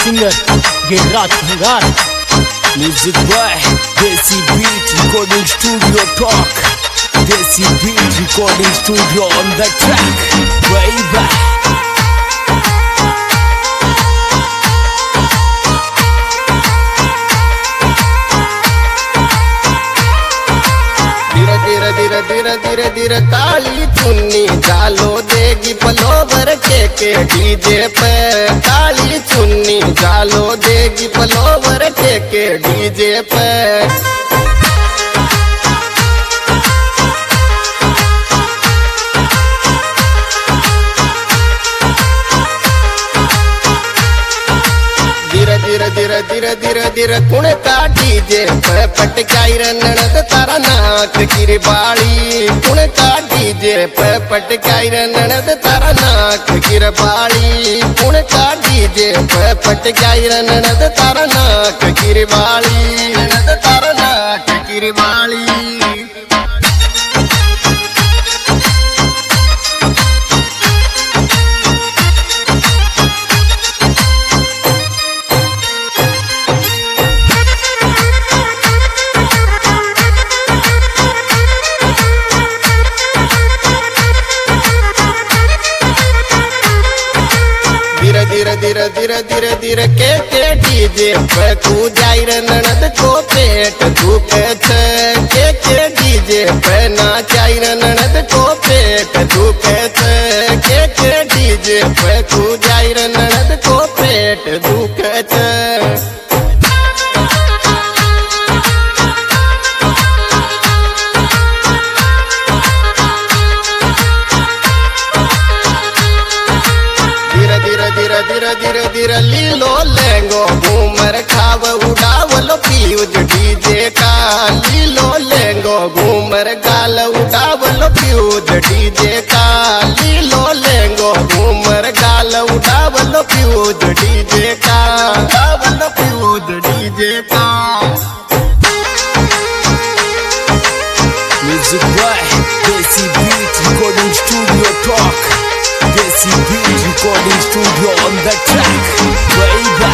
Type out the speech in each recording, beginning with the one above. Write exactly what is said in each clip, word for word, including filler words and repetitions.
Singer Giriraj Bhangar. Music by desi beat recording studio talk. Desi beat recording studio on the track by धीरे धीरे धीरे धीरे धीरे काली चुन्नी डालो देगी पलोवर के के डीजे पे। काली चुन्नी डालो देगी पलोवर के के डीजे पे। धीरे धीरे धीरे धीरे धीरे धीरे कुण का डीजे पे पटकाई ननद तारा नाक गिर बाड़ी। कुण का डीजे पे पटकाई ननद तारा नाक गिर बाड़ी। कुण का डीजे पे पटकाई ननद तारा नाक गिर बाड़ी। ननद तारा नाक गिर बाड़ी। धीरे धीरे धीरे धीरे धीरे के के डीजे पे तू जाई रे ननद को पेट दुखे छे। के के डीजे पे नाचाई रे ननद को पेट दुखे छे। के के डीजे पे तू जाई रे ननद को पेट दुखे छे। धीरे धीरे धीरे धीरे लीलो लेंगो घूमर खाव उड़ावलो फ्यूज डीजे का। लीलो लेंगो घूमर गाल उड़ावलो फ्यूज डीजे का। लीलो लेंगो घूमर गाल उड़ावलो फ्यूज डीजे का। उड़ावलो फ्यूज डीजे का। Music by desi beat recording studio talk. Desi beat recording studio on the track by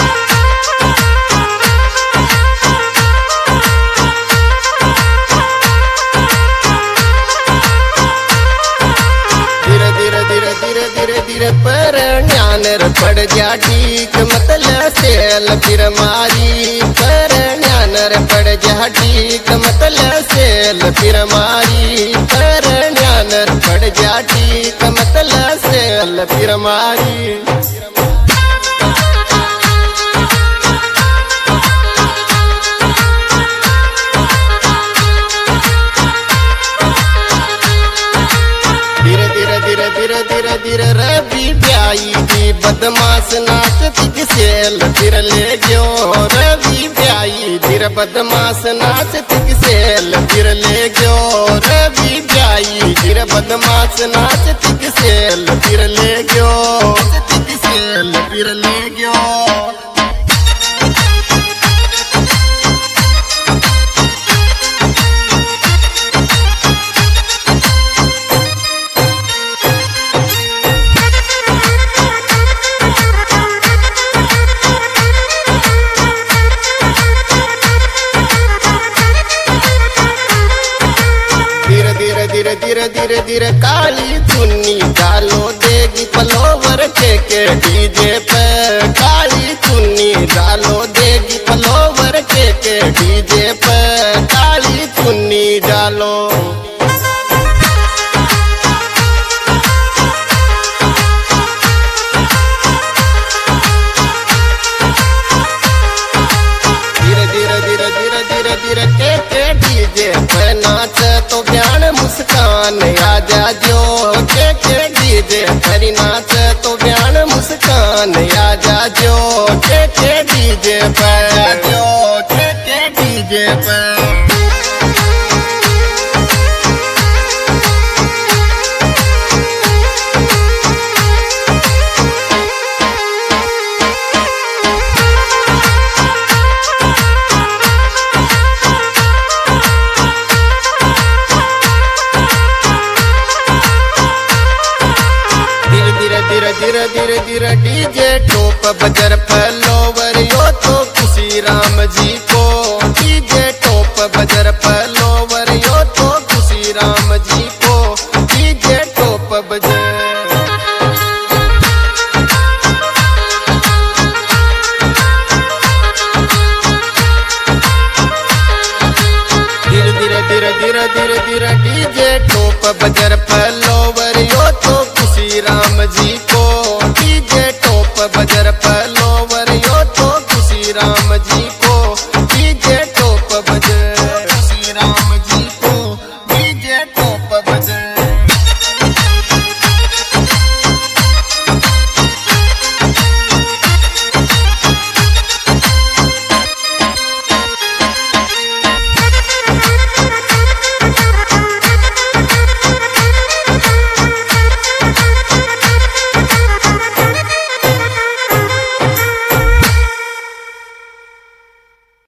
धीरे धीरे धीरे धीरे धीरे धीरे पर न्यानर पड़ जा ठीक मतलब सेल फिर मारी। पर न्यानर पड़ जा ठीक मतलब सेल फिर मारी। पर न्यानर पड़ जा ठीक मतलब सेल फिर मारी। धीरे धीरे धीरे धीरे धीरे धीरे रवि ब्याई जी बदमाश नाच तिक सेल फिर ले गयो। रवि ब्याई धीरे बदमाश नाच तिक सेल फिर ले गयो। रवि ब्याई धीरे बदमाश नाच तिक सेल फिर ले गयो। तिक सेल फिर ले गयो। धीरे धीरे धीरे धीरे काली चुन्नी डालो देगी पलोवर के के डीजे पे। काली चुन्नी डालो देगी पलोवर के के डीजे पे। काली चुन्नी डालो। धीरे धीरे धीरे धीरे धीरे धीरे के के डीजे पे नाच तो बयान मुस्कान आ जा जो। के के डीजे पर नाच तो बयान मुस्कान आ जा जो। के के डीजे पर जो। के के डीजे पर धीरे धीरे धीरे डीजे टॉप बजर फलोवर यो तो खुशी राम जी को। डीजे टॉप बजर फलोवर यो तो खुशी राम जी को। डीजे टॉप बजर धीरे धीरे धीरे धीरे धीरे धीरे डीजे टॉप बजर फलोवर यो तो खुशी राम जी को। डीजे टॉप बजर